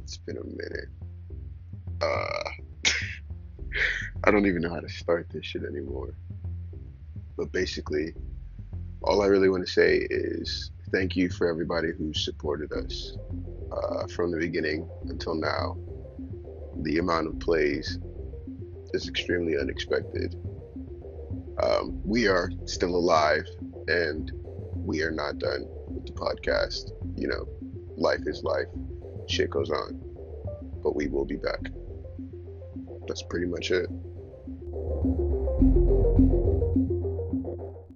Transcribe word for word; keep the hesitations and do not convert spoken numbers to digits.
It's been a minute. Uh, I don't even know how to start this shit anymore. But basically, all I really want to say is thank you for everybody who supported us uh, from the beginning until now. The amount of plays is extremely unexpected. Um, we are still alive and we are not done with the podcast. You know, life is life, shit goes on, but we will be back. That's pretty much it.